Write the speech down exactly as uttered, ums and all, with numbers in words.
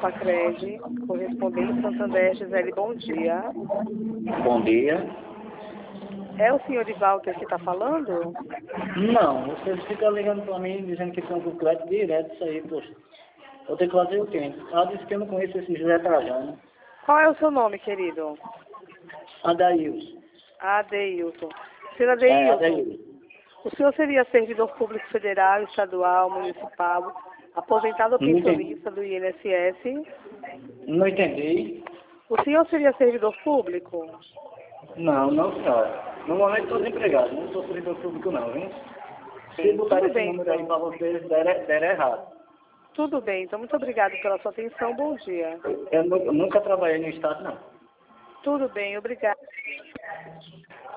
Safacred, correspondente Santander, Gisele, bom dia. Bom dia. É o senhor Ivalter que está falando? Não, vocês ficam ligando para mim dizendo que são com crédito direto, isso aí, poxa. Eu tenho que fazer o quê? Ela disse que eu não conheço esse José Trajano. Qual é o seu nome, querido? Adailson. Adeilton. Senhor É, Adeilton, Adailson. o senhor seria servidor público federal, estadual, municipal, aposentado ou Não entendi. pensionista do I N S S? Não entendi. O senhor seria servidor público? Não, não, senhora. No momento estou desempregado, não sou servidor público não, viu? Se botar Tudo esse bem, número aí então. para vocês, der, der errado. Tudo bem, então muito obrigado pela sua atenção, bom dia. Eu, nu- eu nunca trabalhei no Estado, não. Tudo bem, obrigado.